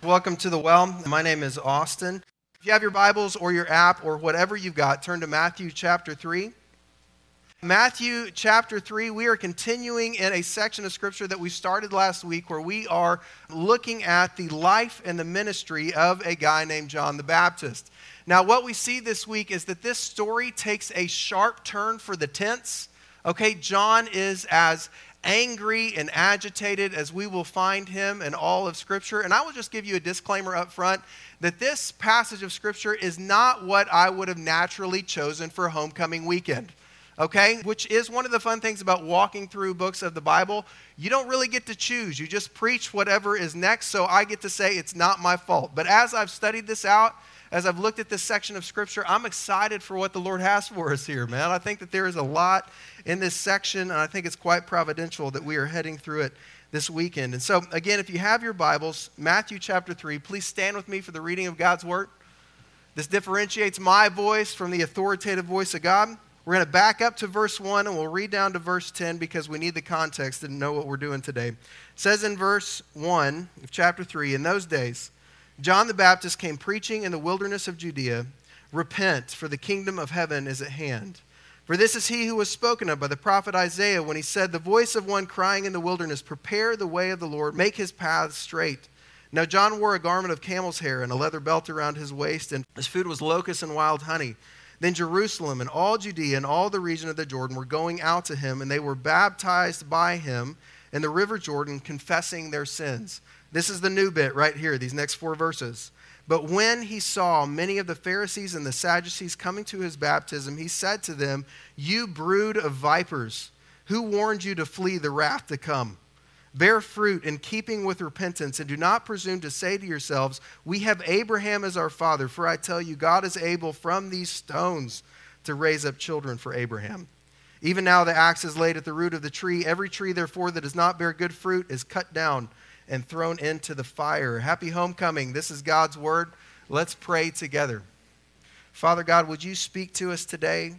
Welcome to the Well. My name is Austin. If you have your Bibles or your app or whatever you've got, turn to Matthew chapter 3. Matthew chapter 3, we are continuing in a section of Scripture that we started last week where we are looking at the life and the ministry of a guy named John the Baptist. Now, what we see this week is that this story takes a sharp turn for the tense. Okay, John is as angry and agitated as we will find him in all of Scripture. And I will just give you a disclaimer up front that this passage of Scripture is not what I would have naturally chosen for homecoming weekend. Okay, which is one of the fun things about walking through books of the Bible. You don't really get to choose. You just preach whatever is next, so I get to say it's not my fault. But as I've studied this out, as I've looked at this section of Scripture, I'm excited for what the Lord has for us here, man. I think that there is a lot in this section, and I think it's quite providential that we are heading through it this weekend. And so, again, if you have your Bibles, Matthew chapter 3, please stand with me for the reading of God's Word. This differentiates my voice from the authoritative voice of God. We're going to back up to verse 1, and we'll read down to verse 10 because we need the context to know what we're doing today. It says in verse 1 of chapter 3, "In those days, John the Baptist came preaching in the wilderness of Judea, 'Repent, for the kingdom of heaven is at hand.' For this is he who was spoken of by the prophet Isaiah when he said, 'The voice of one crying in the wilderness, prepare the way of the Lord, make his paths straight.' Now John wore a garment of camel's hair and a leather belt around his waist, and his food was locusts and wild honey. Then Jerusalem and all Judea and all the region of the Jordan were going out to him, and they were baptized by him in the river Jordan, confessing their sins." This is the new bit right here, these next 4 verses. "But when he saw many of the Pharisees and the Sadducees coming to his baptism, he said to them, 'You brood of vipers, who warned you to flee the wrath to come? Bear fruit in keeping with repentance, and do not presume to say to yourselves, we have Abraham as our father. For I tell you, God is able from these stones to raise up children for Abraham. Even now the axe is laid at the root of the tree. Every tree, therefore, that does not bear good fruit is cut down and thrown into the fire.'" Happy homecoming. This is God's word. Let's pray together. Father God, would you speak to us today?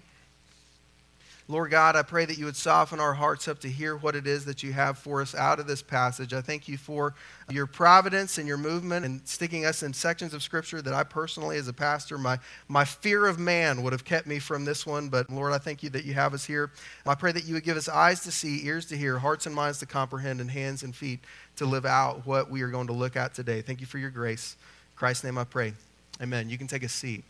Lord God, I pray that you would soften our hearts up to hear what it is that you have for us out of this passage. I thank you for your providence and your movement and sticking us in sections of Scripture that I personally, as a pastor, my fear of man would have kept me from this one. But Lord, I thank you that you have us here. I pray that you would give us eyes to see, ears to hear, hearts and minds to comprehend, and hands and feet to live out what we are going to look at today. Thank you for your grace. In Christ's name I pray. Amen. You can take a seat.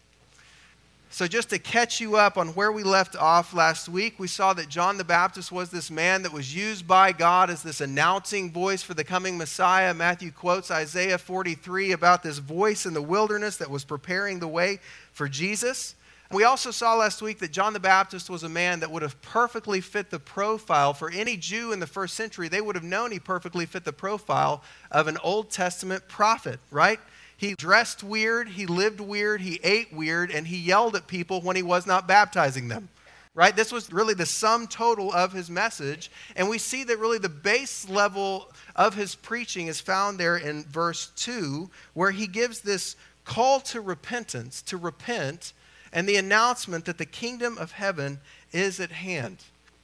So just to catch you up on where we left off last week, we saw that John the Baptist was this man that was used by God as this announcing voice for the coming Messiah. Matthew quotes Isaiah 43 about this voice in the wilderness that was preparing the way for Jesus. We also saw last week that John the Baptist was a man that would have perfectly fit the profile for any Jew in the first century. They would have known he perfectly fit the profile of an Old Testament prophet, right? He dressed weird, he lived weird, he ate weird, and he yelled at people when he was not baptizing them, right? This was really the sum total of his message. And we see that really the base level of his preaching is found there in verse 2, where he gives this call to repentance, to repent, and the announcement that the kingdom of heaven is at hand.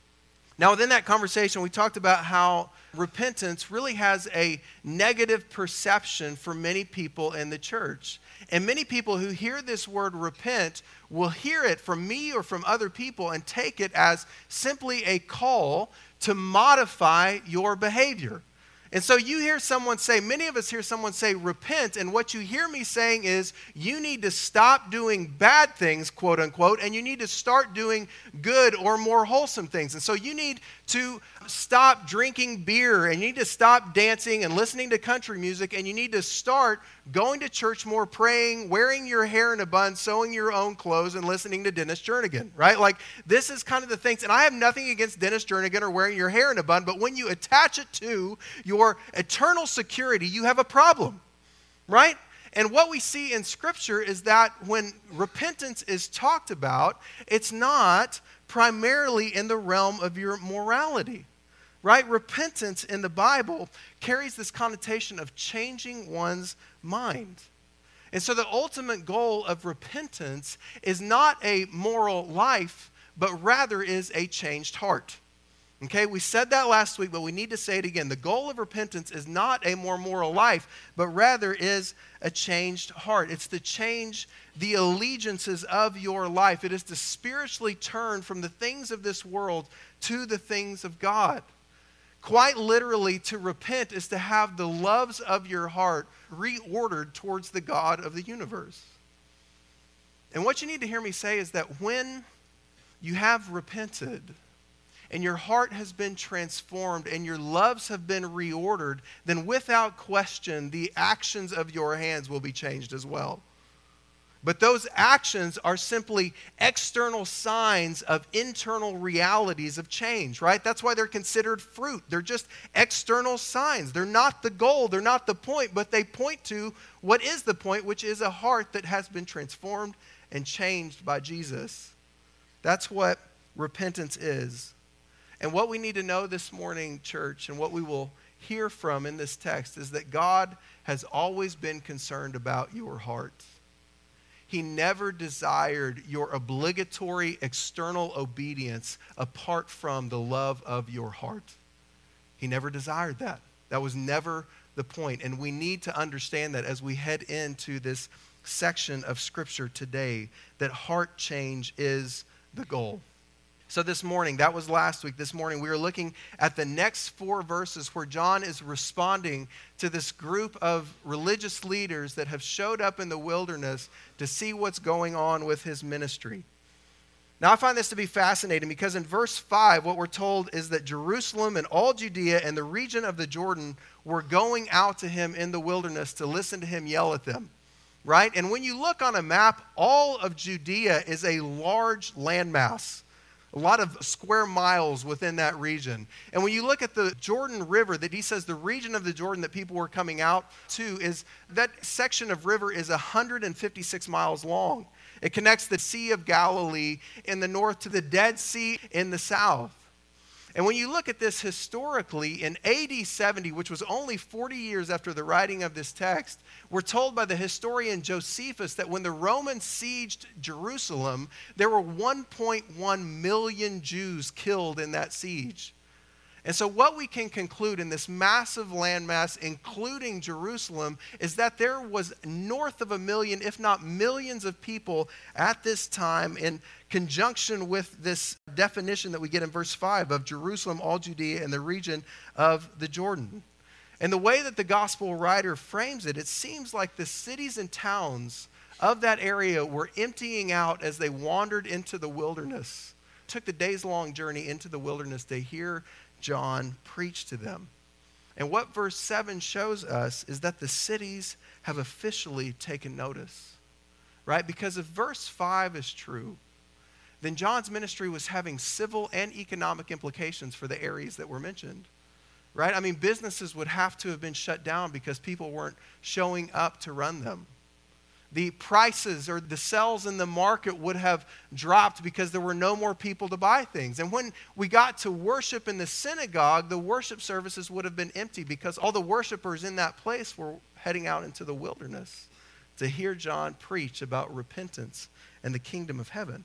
Now, within that conversation, we talked about how repentance really has a negative perception for many people in the church. And many people who hear this word repent will hear it from me or from other people and take it as simply a call to modify your behavior. And so you hear someone say, many of us hear someone say, repent, and what you hear me saying is you need to stop doing bad things, quote unquote, and you need to start doing good or more wholesome things. And so you need to stop drinking beer, and you need to stop dancing and listening to country music, and you need to start going to church more, praying, wearing your hair in a bun, sewing your own clothes, and listening to Dennis Jernigan, right? Like, this is kind of the things, and I have nothing against Dennis Jernigan or wearing your hair in a bun, but when you attach it to your eternal security, you have a problem, right? And what we see in Scripture is that when repentance is talked about, it's not primarily in the realm of your morality, right? Repentance in the Bible carries this connotation of changing one's mind. And so the ultimate goal of repentance is not a moral life, but rather is a changed heart. Okay, we said that last week, but we need to say it again. The goal of repentance is not a more moral life, but rather is a changed heart. It's to change the allegiances of your life. It is to spiritually turn from the things of this world to the things of God. Quite literally, to repent is to have the loves of your heart reordered towards the God of the universe. And what you need to hear me say is that when you have repented, and your heart has been transformed, and your loves have been reordered, then without question, the actions of your hands will be changed as well. But those actions are simply external signs of internal realities of change, right? That's why they're considered fruit. They're just external signs. They're not the goal. They're not the point, but they point to what is the point, which is a heart that has been transformed and changed by Jesus. That's what repentance is. And what we need to know this morning, church, and what we will hear from in this text is that God has always been concerned about your heart. He never desired your obligatory external obedience apart from the love of your heart. He never desired that. That was never the point. And we need to understand that as we head into this section of Scripture today, that heart change is the goal. So this morning, that was last week, this morning we are looking at the next 4 verses where John is responding to this group of religious leaders that have showed up in the wilderness to see what's going on with his ministry. Now I find this to be fascinating because in verse 5, what we're told is that Jerusalem and all Judea and the region of the Jordan were going out to him in the wilderness to listen to him yell at them. Right? And when you look on a map, all of Judea is a large landmass. A lot of square miles within that region. And when you look at the Jordan River, that he says the region of the Jordan that people were coming out to, is that section of river is 156 miles long. It connects the Sea of Galilee in the north to the Dead Sea in the south. And when you look at this historically, in AD 70, which was only 40 years after the writing of this text, we're told by the historian Josephus that when the Romans sieged Jerusalem, there were 1.1 million Jews killed in that siege. And so what we can conclude in this massive landmass, including Jerusalem, is that there was north of 1 million, if not millions of people at this time in conjunction with this definition that we get in verse 5 of Jerusalem, all Judea, and the region of the Jordan. And the way that the gospel writer frames it, it seems like the cities and towns of that area were emptying out as they wandered into the wilderness, took the days-long journey into the wilderness to hear John preach to them. And what verse 7 shows us is that the cities have officially taken notice, right? Because if verse 5 is true, then John's ministry was having civil and economic implications for the areas that were mentioned, right? I mean, businesses would have to have been shut down because people weren't showing up to run them. The prices or the sales in the market would have dropped because there were no more people to buy things. And when we got to worship in the synagogue, the worship services would have been empty because all the worshipers in that place were heading out into the wilderness to hear John preach about repentance and the kingdom of heaven.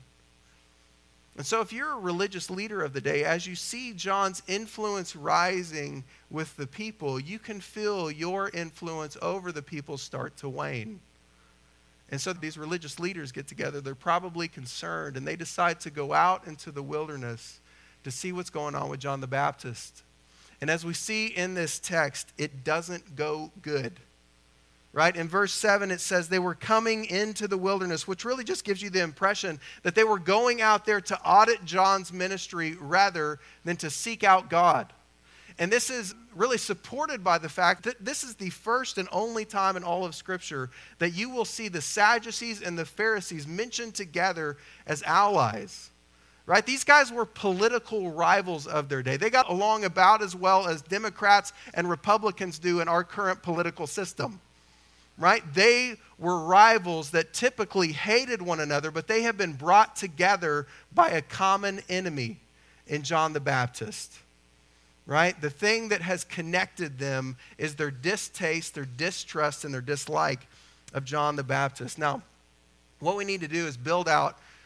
And so if you're a religious leader of the day, as you see John's influence rising with the people, you can feel your influence over the people start to wane. And so these religious leaders get together, they're probably concerned, and they decide to go out into the wilderness to see what's going on with John the Baptist. And as we see in this text, it doesn't go good. Right? In verse 7, it says they were coming into the wilderness, which really just gives you the impression that they were going out there to audit John's ministry rather than to seek out God. And this is really supported by the fact that this is the first and only time in all of Scripture that you will see the Sadducees and the Pharisees mentioned together as allies. Right? These guys were political rivals of their day. They got along about as well as Democrats and Republicans do in our current political system. Right? They were rivals that typically hated one another, but they have been brought together by a common enemy in John the Baptist. Right? The thing that has connected them is their distaste, their distrust, and their dislike of John the Baptist. Now, what we need to do is build out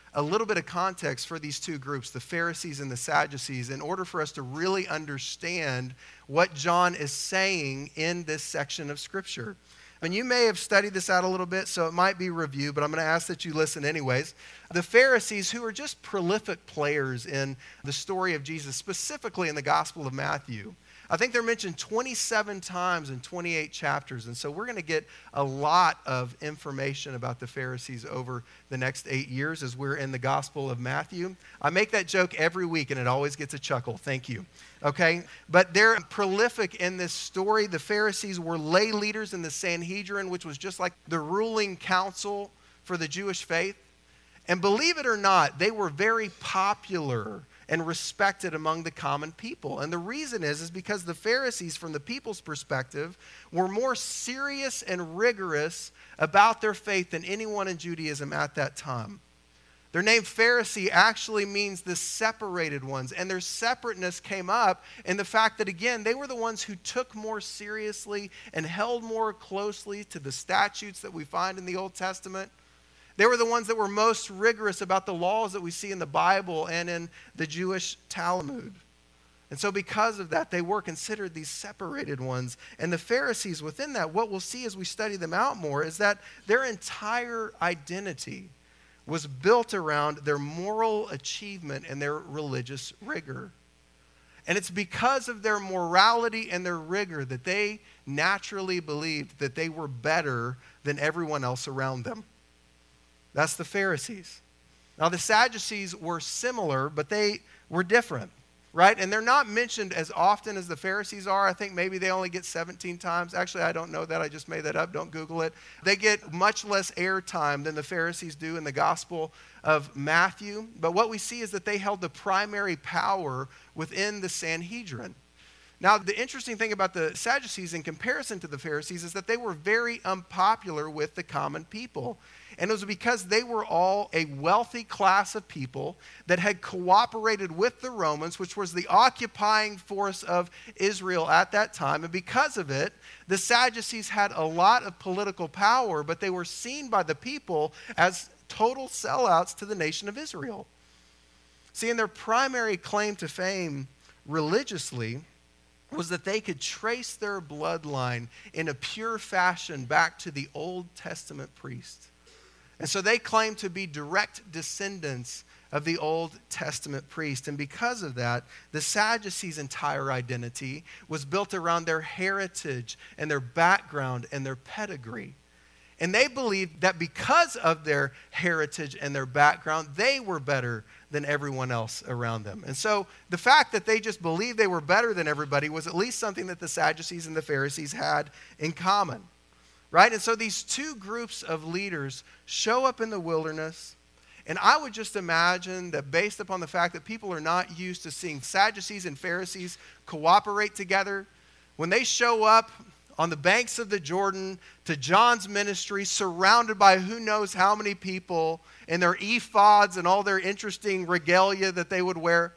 a little bit of context for these two groups, the Pharisees and the Sadducees, in order for us to really understand what John is saying in this section of Scripture. And you may have studied this out a little bit, so it might be review, but I'm going to ask that you listen anyways. The Pharisees, who are just prolific players in the story of Jesus, specifically in the Gospel of Matthew, I think they're mentioned 27 times in 28 chapters. And so we're going to get a lot of information about the Pharisees over the next 8 years as we're in the Gospel of Matthew. I make that joke every week, and it always gets a chuckle. Thank you. Okay? But they're prolific in this story. The Pharisees were lay leaders in the Sanhedrin, which was just like the ruling council for the Jewish faith. And believe it or not, they were very popular and respected among the common people. And the reason is because the Pharisees, from the people's perspective, were more serious and rigorous about their faith than anyone in Judaism at that time. Their name Pharisee actually means the separated ones, and their separateness came up in the fact that, again, they were the ones who took more seriously and held more closely to the statutes that we find in the Old Testament. They were the ones that were most rigorous about the laws that we see in the Bible and in the Jewish Talmud. And so because of that, they were considered these separated ones. And the Pharisees within that, what we'll see as we study them out more, is that their entire identity was built around their moral achievement and their religious rigor. And it's because of their morality and their rigor that they naturally believed that they were better than everyone else around them. That's the Pharisees. Now, the Sadducees were similar, but they were different, right? And they're not mentioned as often as the Pharisees are. I think maybe they only get 17 times. Actually, I don't know that. I just made that up. Don't Google it. They get much less airtime than the Pharisees do in the Gospel of Matthew. But what we see is that they held the primary power within the Sanhedrin. Now, the interesting thing about the Sadducees in comparison to the Pharisees is that they were very unpopular with the common people. And it was because they were all a wealthy class of people that had cooperated with the Romans, which was the occupying force of Israel at that time. And because of it, the Sadducees had a lot of political power, but they were seen by the people as total sellouts to the nation of Israel. See, and their primary claim to fame religiously was that they could trace their bloodline in a pure fashion back to the Old Testament priest. And so they claimed to be direct descendants of the Old Testament priest. And because of that, the Sadducees' entire identity was built around their heritage and their background and their pedigree. And they believed that because of their heritage and their background, they were better than everyone else around them. And so the fact that they just believed they were better than everybody was at least something that the Sadducees and the Pharisees had in common. Right? And so these two groups of leaders show up in the wilderness. And I would just imagine that based upon the fact that people are not used to seeing Sadducees and Pharisees cooperate together, when they show up on the banks of the Jordan to John's ministry, surrounded by who knows how many people in their ephods and all their interesting regalia that they would wear,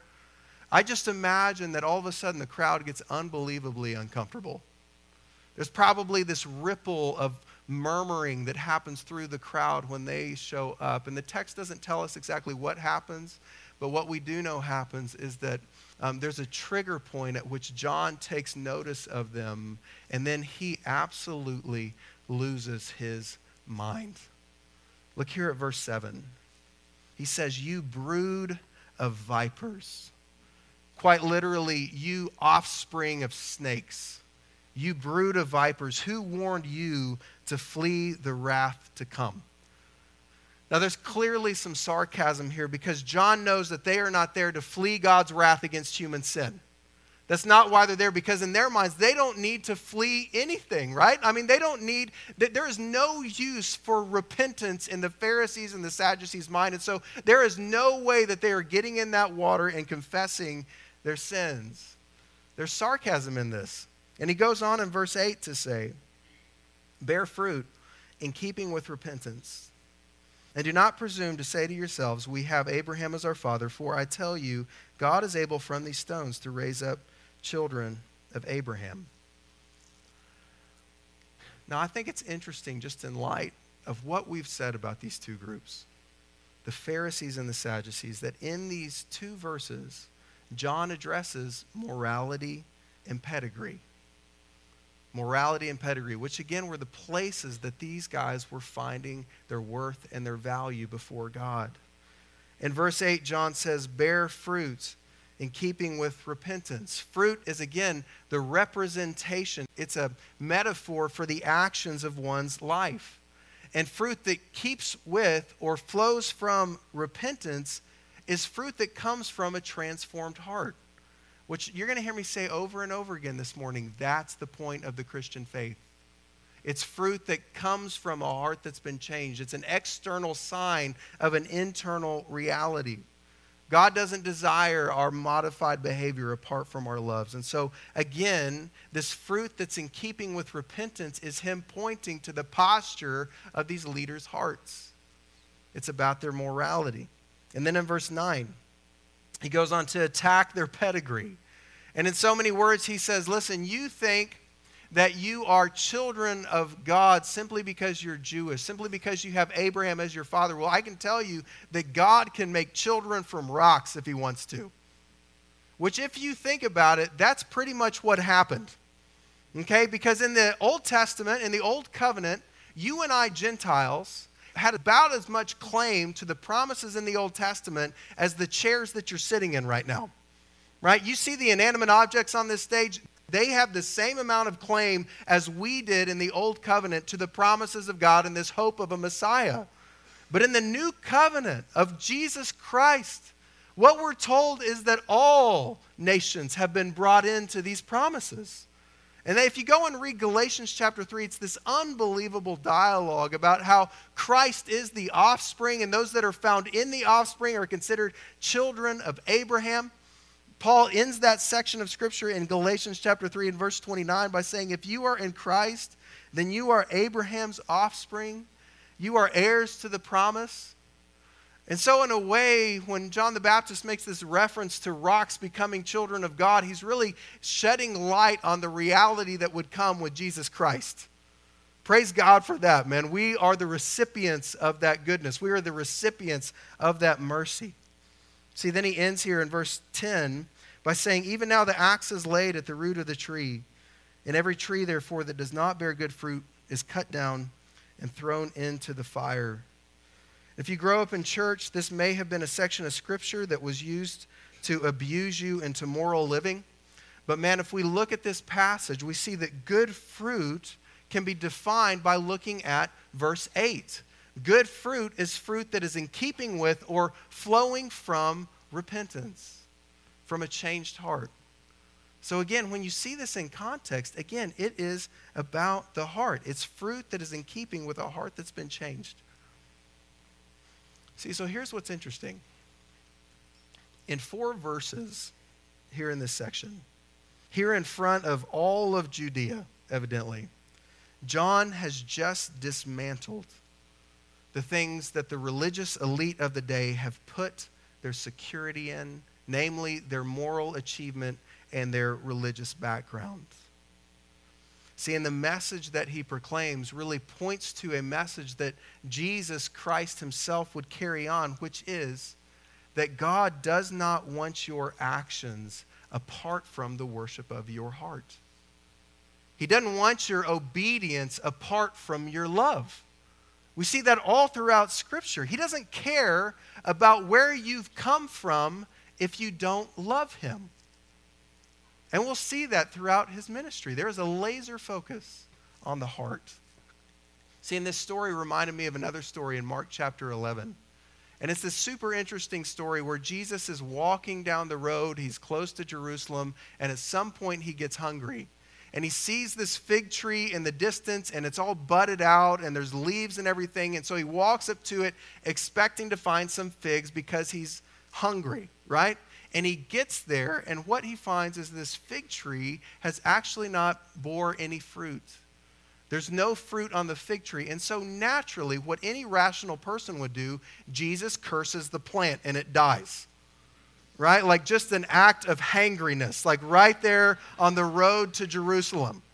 I just imagine that all of a sudden the crowd gets unbelievably uncomfortable. There's probably this ripple of murmuring that happens through the crowd when they show up. And the text doesn't tell us exactly what happens, but what we do know happens is that there's a trigger point at which John takes notice of them, and then he absolutely loses his mind. Look here at verse 7. He says, "You brood of vipers." Quite literally, you offspring of snakes. You brood of vipers, who warned you to flee the wrath to come? Now, there's clearly some sarcasm here because John knows that they are not there to flee God's wrath against human sin. That's not why they're there, because in their minds, they don't need to flee anything, right? I mean, there is no use for repentance in the Pharisees and the Sadducees' mind. And so there is no way that they are getting in that water and confessing their sins. There's sarcasm in this. And he goes on in verse 8 to say, "Bear fruit in keeping with repentance. And do not presume to say to yourselves, 'We have Abraham as our father,' for I tell you, God is able from these stones to raise up children of Abraham." Now, I think it's interesting just in light of what we've said about these two groups. the Pharisees and the Sadducees, that in these two verses, John addresses morality and pedigree. Morality and pedigree, which again were the places that these guys were finding their worth and their value before God. In verse 8, John says, bear fruit in keeping with repentance. Fruit is, again, the representation. It's a metaphor for the actions of one's life. And fruit that keeps with or flows from repentance is fruit that comes from a transformed heart, which you're going to hear me say over and over again this morning. That's the point of the Christian faith. It's fruit that comes from a heart that's been changed. It's an external sign of an internal reality. God doesn't desire our modified behavior apart from our loves. And so, again, this fruit that's in keeping with repentance is him pointing to the posture of these leaders' hearts. It's about their morality. And then in verse 9, he goes on to attack their pedigree. And in so many words, he says, listen, you think that you are children of God simply because you're Jewish, simply because you have Abraham as your father. Well, I can tell you that God can make children from rocks if he wants to. Which, if you think about it, that's pretty much what happened. Okay? Because in the Old Testament, in the Old Covenant, you and I, Gentiles, had about as much claim to the promises in the Old Testament as the chairs that you're sitting in right now. Right? You see the inanimate objects on this stage. They have the same amount of claim as we did in the Old Covenant to the promises of God and this hope of a Messiah. But in the New Covenant of Jesus Christ, what we're told is that all nations have been brought into these promises. And if you go and read Galatians chapter 3, it's this unbelievable dialogue about how Christ is the offspring, and those that are found in the offspring are considered children of Abraham. Paul ends that section of Scripture in Galatians chapter 3 and verse 29 by saying, if you are in Christ, then you are Abraham's offspring. You are heirs to the promise. And so in a way, when John the Baptist makes this reference to rocks becoming children of God, he's really shedding light on the reality that would come with Jesus Christ. Praise God for that, man. We are the recipients of that goodness. We are the recipients of that mercy. See, then he ends here in verse 10 by saying, even now the axe is laid at the root of the tree, and every tree, therefore, that does not bear good fruit is cut down and thrown into the fire. If you grow up in church, this may have been a section of Scripture that was used to abuse you into moral living. But man, if we look at this passage, we see that good fruit can be defined by looking at verse 8. Good fruit is fruit that is in keeping with or flowing from repentance, from a changed heart. So again, when you see this in context, again, it is about the heart. It's fruit that is in keeping with a heart that's been changed. See, so here's what's interesting. In 4 verses here in this section, here in front of all of Judea, evidently, John has just dismantled the things that the religious elite of the day have put their security in, namely their moral achievement and their religious background. See, and the message that he proclaims really points to a message that Jesus Christ himself would carry on, which is that God does not want your actions apart from the worship of your heart. He doesn't want your obedience apart from your love. We see that all throughout Scripture. He doesn't care about where you've come from if you don't love him. And we'll see that throughout his ministry. There is a laser focus on the heart. See, and this story reminded me of another story in Mark chapter 11. And it's this super interesting story where Jesus is walking down the road. He's close to Jerusalem. And at some point he gets hungry. And he sees this fig tree in the distance, and it's all budded out, and there's leaves and everything. And so he walks up to it expecting to find some figs because he's hungry, right? And he gets there, and what he finds is this fig tree has actually not bore any fruit. There's no fruit on the fig tree. And so naturally, what any rational person would do, Jesus curses the plant, and it dies. Right? Like just an act of hangriness, like right there on the road to Jerusalem.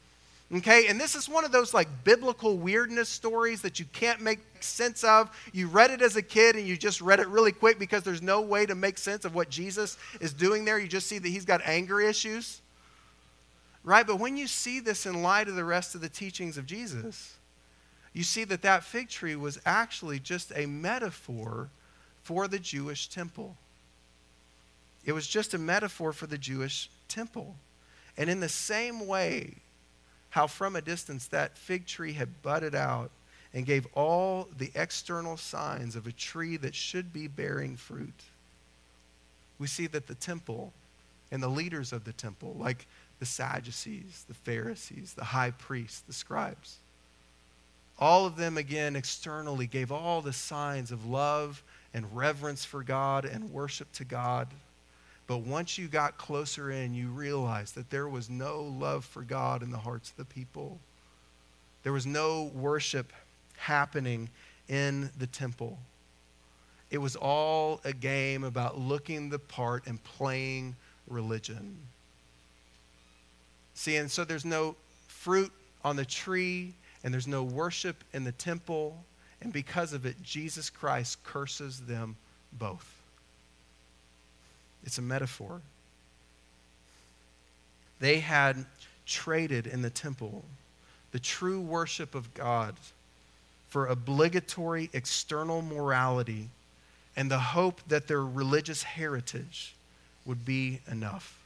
Okay, and this is one of those like biblical weirdness stories that you can't make sense of. You read it as a kid and you just read it really quick because there's no way to make sense of what Jesus is doing there. You just see that he's got anger issues, right? But when you see this in light of the rest of the teachings of Jesus, you see that that fig tree was actually just a metaphor for the Jewish temple. It was just a metaphor for the Jewish temple. And in the same way, how from a distance that fig tree had budded out and gave all the external signs of a tree that should be bearing fruit. We see that the temple and the leaders of the temple, like the Sadducees, the Pharisees, the high priests, the scribes, all of them again externally gave all the signs of love and reverence for God and worship to God. But once you got closer in, you realized that there was no love for God in the hearts of the people. There was no worship happening in the temple. It was all a game about looking the part and playing religion. See, and so there's no fruit on the tree, and there's no worship in the temple, and because of it, Jesus Christ curses them both. It's a metaphor. They had traded in the temple the true worship of God for obligatory external morality and the hope that their religious heritage would be enough.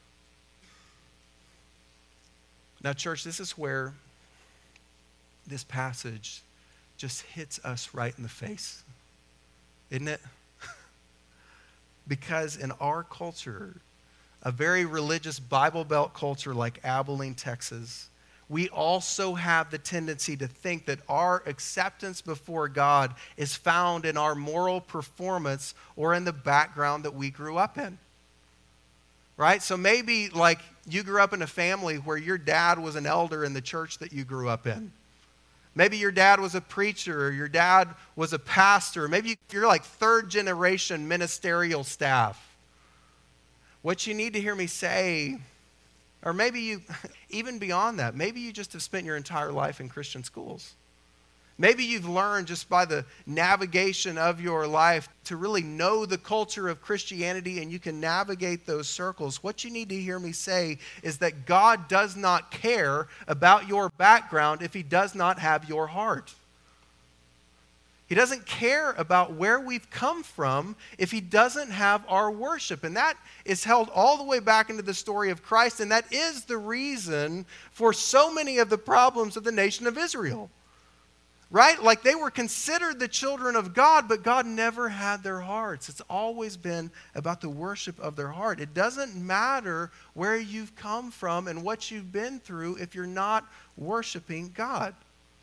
Now, church, this is where this passage just hits us right in the face, isn't it? Because in our culture, a very religious Bible Belt culture like Abilene, Texas, we also have the tendency to think that our acceptance before God is found in our moral performance or in the background that we grew up in. Right? So maybe like you grew up in a family where your dad was an elder in the church that you grew up in. Maybe your dad was a preacher or your dad was a pastor. Maybe you're like third generation ministerial staff. What you need to hear me say, or maybe you, even beyond that, maybe you just have spent your entire life in Christian schools. Maybe you've learned just by the navigation of your life to really know the culture of Christianity and you can navigate those circles. What you need to hear me say is that God does not care about your background if he does not have your heart. He doesn't care about where we've come from if he doesn't have our worship. And that is held all the way back into the story of Christ, and that is the reason for so many of the problems of the nation of Israel. Right? Like they were considered the children of God, but God never had their hearts. It's always been about the worship of their heart. It doesn't matter where you've come from and what you've been through if you're not worshiping God.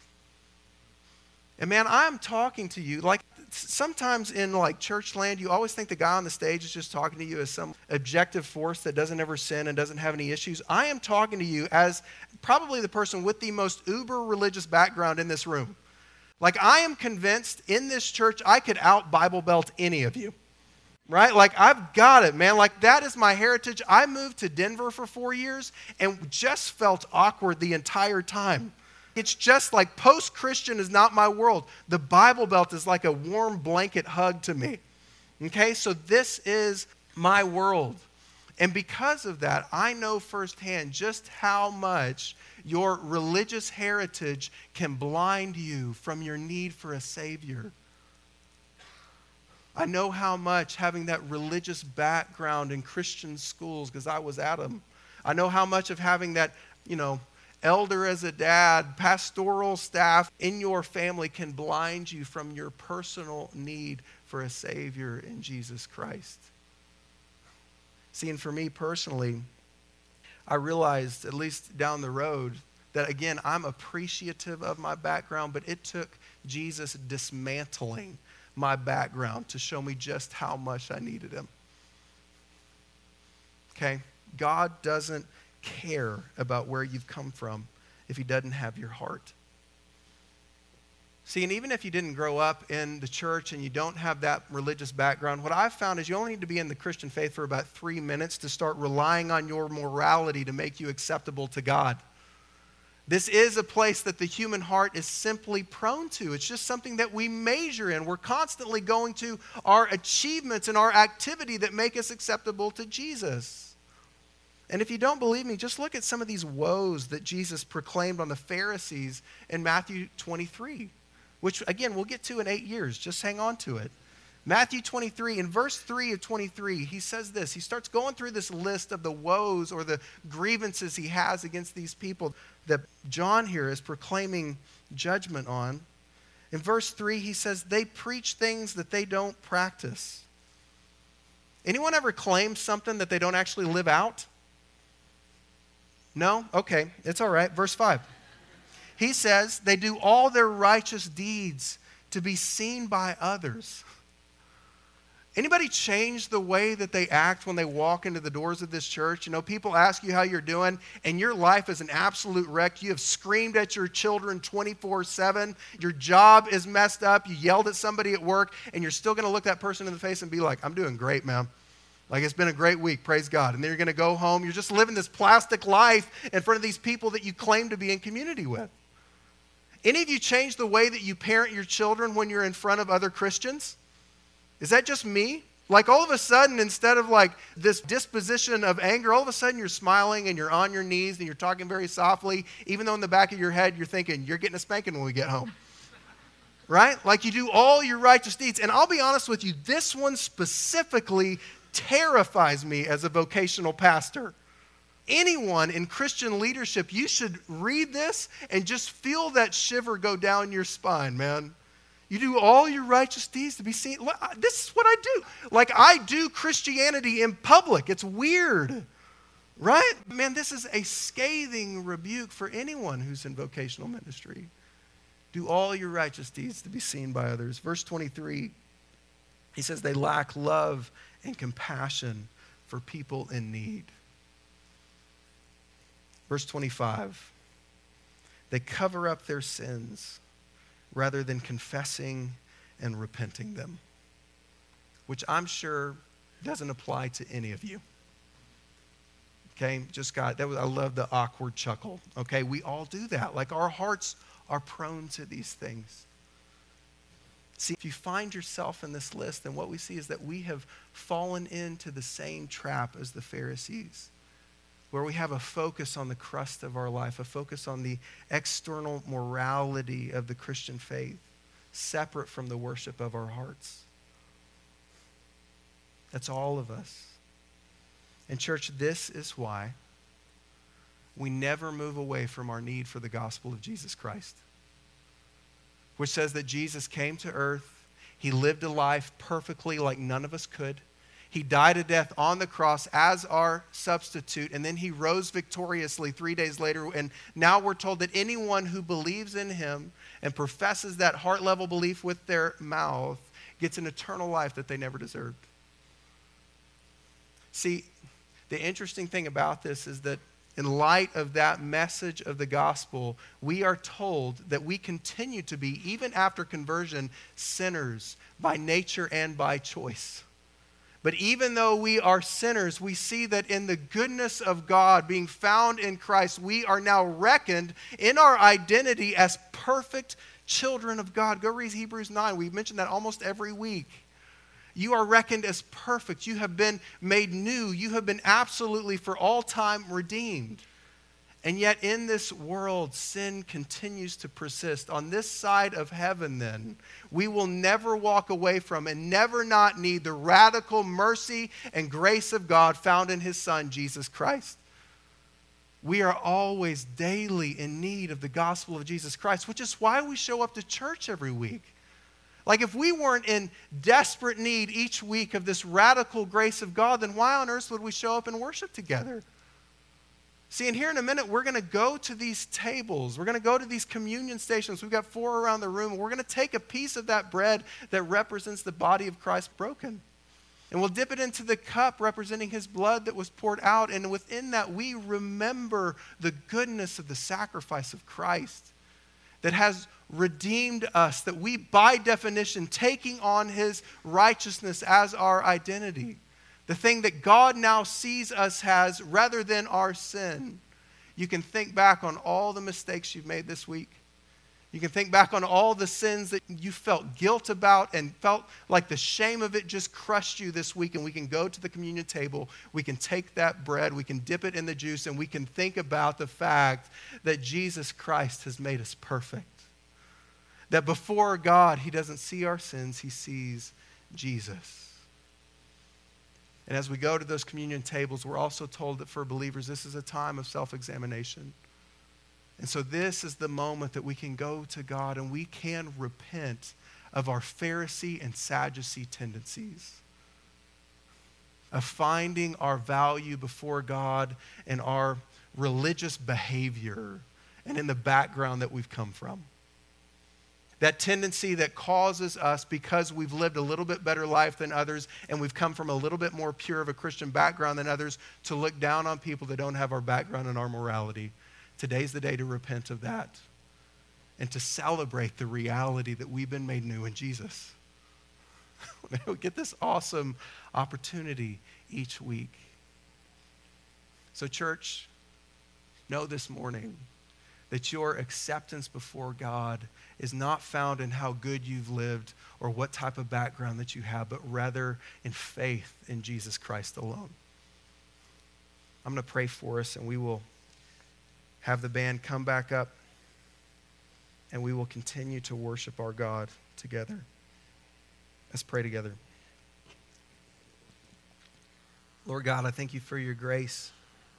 And man, I'm talking to you, like sometimes in like church land, you always think the guy on the stage is just talking to you as some objective force that doesn't ever sin and doesn't have any issues. I am talking to you as probably the person with the most uber religious background in this room. Like I am convinced in this church I could out Bible Belt any of you, right? Like I've got it, man. Like that is my heritage. I moved to Denver for 4 years and just felt awkward the entire time. It's just like post-Christian is not my world. The Bible Belt is like a warm blanket hug to me. Okay, so this is my world. And because of that, I know firsthand just how much your religious heritage can blind you from your need for a Savior. I know how much having that religious background in Christian schools, because I was at them. I know how much of having that, elder as a dad, pastoral staff in your family can blind you from your personal need for a Savior in Jesus Christ. See, and for me personally, I realized, at least down the road, that again, I'm appreciative of my background, but it took Jesus dismantling my background to show me just how much I needed him. Okay? God doesn't care about where you've come from if he doesn't have your heart. See, and even if you didn't grow up in the church and you don't have that religious background, what I've found is you only need to be in the Christian faith for about 3 minutes to start relying on your morality to make you acceptable to God. This is a place that the human heart is simply prone to. It's just something that we measure in. We're constantly going to our achievements and our activity that make us acceptable to Jesus. And if you don't believe me, just look at some of these woes that Jesus proclaimed on the Pharisees in Matthew 23, which, again, we'll get to in 8 years. Just hang on to it. Matthew 23, in verse 3 of 23, he says this. He starts going through this list of the woes or the grievances he has against these people that John here is proclaiming judgment on. In verse 3, he says, they preach things that they don't practice. Anyone ever claim something that they don't actually live out? No? Okay, it's all right. Verse 5. He says, they do all their righteous deeds to be seen by others. Anybody change the way that they act when they walk into the doors of this church? You know, people ask you how you're doing, and your life is an absolute wreck. You have screamed at your children 24/7. Your job is messed up. You yelled at somebody at work, and you're still going to look that person in the face and be like, I'm doing great, man. Like, it's been a great week, praise God. And then you're going to go home. You're just living this plastic life in front of these people that you claim to be in community with. Any of you change the way that you parent your children when you're in front of other Christians? Is that just me? Like, all of a sudden, instead of like this disposition of anger, all of a sudden you're smiling and you're on your knees and you're talking very softly, even though in the back of your head you're thinking, you're getting a spanking when we get home. Right? Like, you do all your righteous deeds. And I'll be honest with you, this one specifically terrifies me as a vocational pastor. Anyone in Christian leadership, you should read this and just feel that shiver go down your spine, man. You do all your righteous deeds to be seen. This is what I do. Like, I do Christianity in public. It's weird, right? Man, this is a scathing rebuke for anyone who's in vocational ministry. Do all your righteous deeds to be seen by others. Verse 23, he says they lack love and compassion for people in need. Verse 25, they cover up their sins rather than confessing and repenting them, which I'm sure doesn't apply to any of you. Okay, I love the awkward chuckle. Okay, we all do that. Like, our hearts are prone to these things. See, if you find yourself in this list, then what we see is that we have fallen into the same trap as the Pharisees, where we have a focus on the crust of our life, a focus on the external morality of the Christian faith, separate from the worship of our hearts. That's all of us. And church, this is why we never move away from our need for the gospel of Jesus Christ, which says that Jesus came to earth. He lived a life perfectly like none of us could. He died a death on the cross as our substitute, and then he rose victoriously 3 days later. And now we're told that anyone who believes in him and professes that heart-level belief with their mouth gets an eternal life that they never deserved. See, the interesting thing about this is that in light of that message of the gospel, we are told that we continue to be, even after conversion, sinners by nature and by choice. But even though we are sinners, we see that in the goodness of God being found in Christ, we are now reckoned in our identity as perfect children of God. Go read Hebrews 9. We mention that almost every week. You are reckoned as perfect. You have been made new. You have been absolutely for all time redeemed. And yet in this world, sin continues to persist. On this side of heaven, then, we will never walk away from and never not need the radical mercy and grace of God found in his Son, Jesus Christ. We are always daily in need of the gospel of Jesus Christ, which is why we show up to church every week. Like, if we weren't in desperate need each week of this radical grace of God, then why on earth would we show up and worship together? See, and here in a minute, we're going to go to these tables. We're going to go to these communion stations. We've got 4 around the room. And we're going to take a piece of that bread that represents the body of Christ broken. And we'll dip it into the cup representing his blood that was poured out. And within that, we remember the goodness of the sacrifice of Christ that has redeemed us, that we, by definition, taking on his righteousness as our identity. The thing that God now sees us as rather than our sin. You can think back on all the mistakes you've made this week. You can think back on all the sins that you felt guilt about and felt like the shame of it just crushed you this week. And we can go to the communion table. We can take that bread. We can dip it in the juice. And we can think about the fact that Jesus Christ has made us perfect. That before God, he doesn't see our sins. He sees Jesus. And as we go to those communion tables, we're also told that for believers, this is a time of self-examination. And so this is the moment that we can go to God and we can repent of our Pharisee and Sadducee tendencies, of finding our value before God in our religious behavior and in the background that we've come from. That tendency that causes us, because we've lived a little bit better life than others and we've come from a little bit more pure of a Christian background than others, to look down on people that don't have our background and our morality. Today's the day to repent of that and to celebrate the reality that we've been made new in Jesus. We get this awesome opportunity each week. So church, know this morning that your acceptance before God is not found in how good you've lived or what type of background that you have, but rather in faith in Jesus Christ alone. I'm going to pray for us, and we will have the band come back up, and we will continue to worship our God together. Let's pray together. Lord God, I thank you for your grace.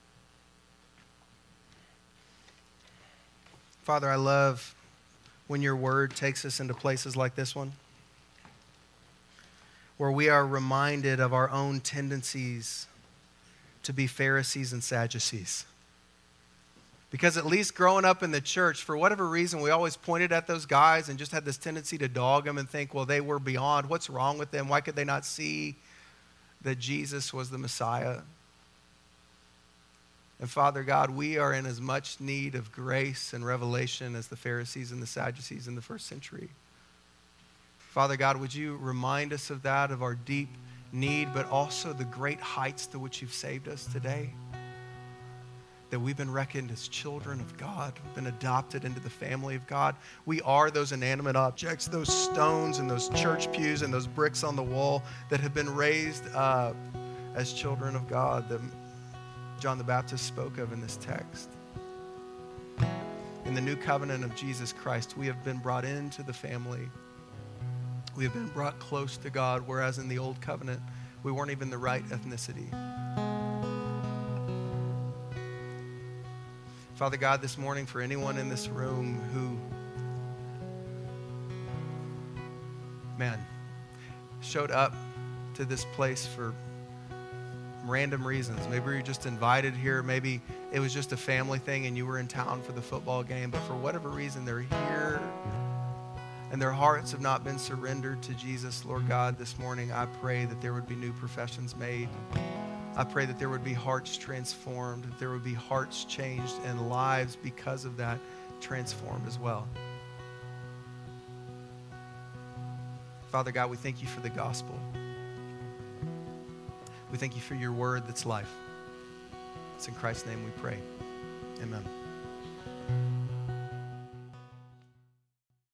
Father, I love when your word takes us into places like this one, where we are reminded of our own tendencies to be Pharisees and Sadducees. Because at least growing up in the church, for whatever reason, we always pointed at those guys and just had this tendency to dog them and think, well, they were beyond. What's wrong with them? Why could they not see that Jesus was the Messiah? And Father God, we are in as much need of grace and revelation as the Pharisees and the Sadducees in the first century. Father God, would you remind us of that, of our deep need, but also the great heights to which you've saved us today? That we've been reckoned as children of God, we've been adopted into the family of God. We are those inanimate objects, those stones and those church pews and those bricks on the wall that have been raised up as children of God that John the Baptist spoke of in this text. In the new covenant of Jesus Christ, we have been brought into the family. We have been brought close to God, whereas in the old covenant, we weren't even the right ethnicity. Father God, this morning, for anyone in this room who, showed up to this place for random reasons. Maybe you're just invited here. Maybe it was just a family thing and you were in town for the football game. But for whatever reason, they're here and their hearts have not been surrendered to Jesus. Lord God, this morning, I pray that there would be new professions made. I pray that there would be hearts transformed, that there would be hearts changed and lives because of that transformed as well. Father God, we thank you for the gospel. We thank you for your word that's life. It's in Christ's name we pray. Amen.